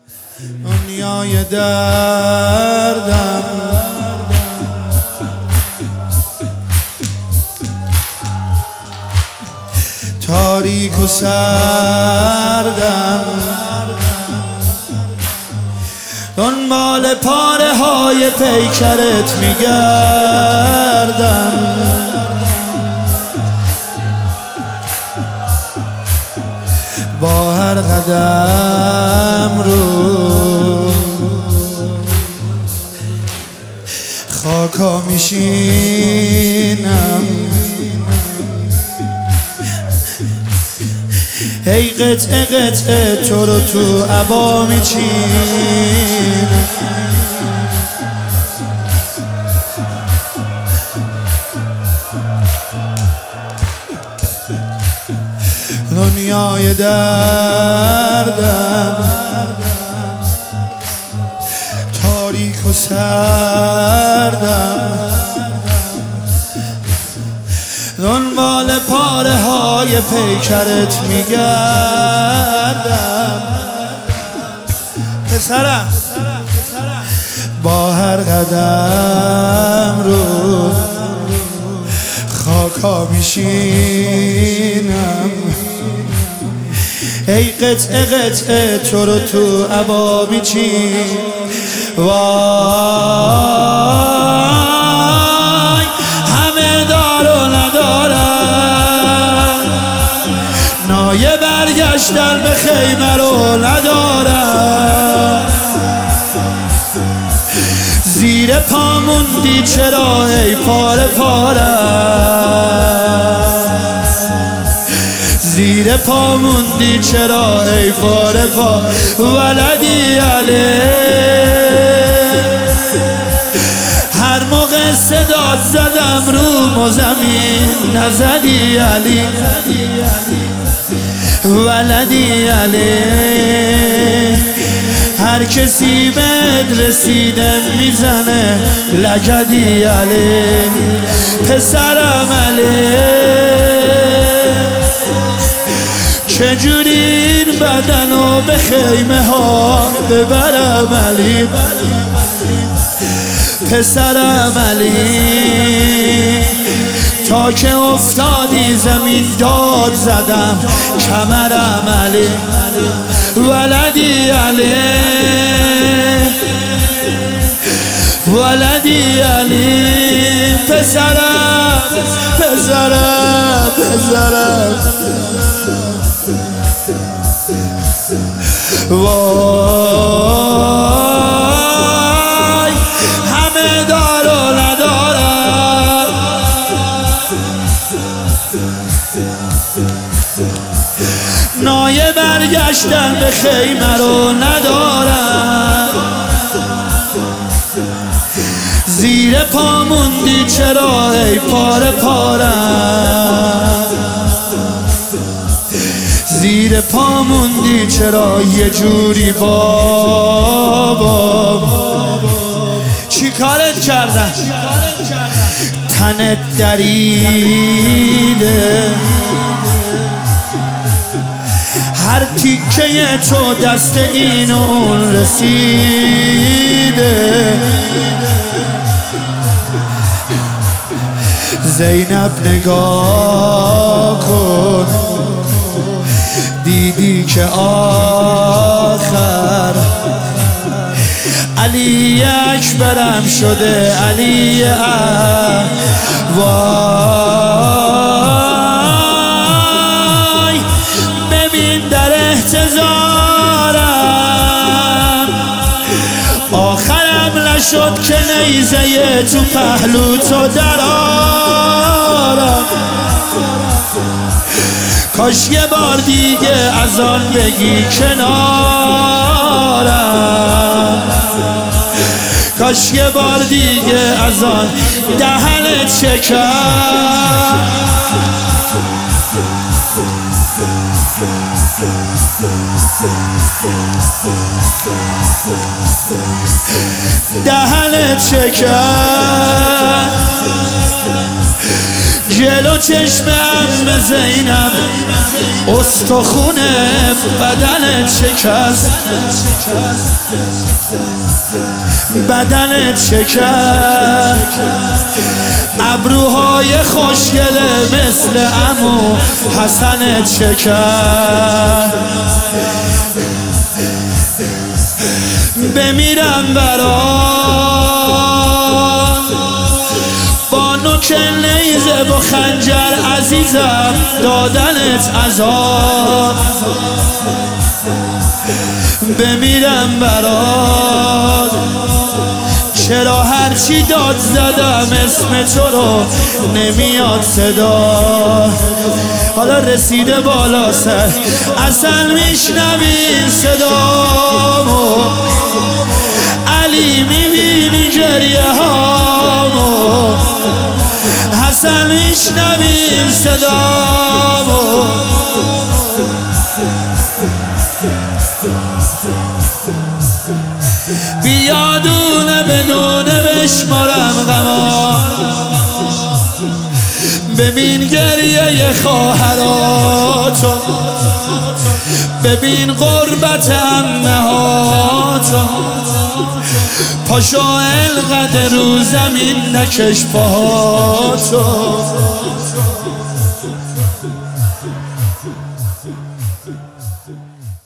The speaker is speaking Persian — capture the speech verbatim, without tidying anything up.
دنیای دردم تاریک و سردم، دنبال پاره های پیکرت میگردم. با هر قدم رو خاکا میشینم، هی قطعه قطعه تو رو تو عبا میچینم. دنیای دردم تاریک و سردم، دنبال پاره های پیکرت میگردم. پسرم با هر قدم رو خاکا میشینم، ای قطعه قطعه تو رو تو عبا میچین. وای همه دار و ندارم، نایه برگشتن به خیمه رو ندارم. زیر پا موندی چرا ای پاره پارم، زیر پا موندی چرا ای پاره پا. ولدی علی هر موقع صدات زدم رو مزمین نزدی علی. ولدی علی هر کسی بهت رسیده میزنه لگدی علی. پسرم علی چجوری این بدنو به خیمه ها ببرم علی. پسرم علی تا که افتادی زمین داد زدم کمرم علی. ولدی علی ولدی علی پسرم پسرم پسرم. وای همه دار و ندارم، نایه برگشتن به خیمه رو ندارم. زیر پا موندی چرا ای پاره پارم، زیر پا موندی چرا یه جوری بابا. چی کارت کردن؟ تنت دریده، هر تیکه تو دست این اون رسیده. زینب نگاه کن دیدی که آخر علی اکبرم شده علی اکبر. وای ببین در احتضارم آخرم نشد که نیزه تو پهلو تو درارم. کاش یه بار دیگه از آن بگی کنارم، کاش یه بار دیگه از آن دهنت شکر. دهنت شکر جلو چشمم زینب استخونه بدنت شکست بدنت شکست ابروهای خوشگله مثل عمو حسنت شکست بمیرم برات با نوک نیزه با خنجر عزیزم دادنت عذاب بمیرم برات چرا هرچی داد زدم اسم تو رو نمیاد صدا حالا رسیده بالا سر اصلا میشنوی صدامو علی میبینی گریه هامو حسن میشنوی صدامو بیا دونه به دونه بشمارم غما ببین گریه خواهراتو ببین غربت عمهاتو پاشو انقدر رو زمین نکش پاهاتو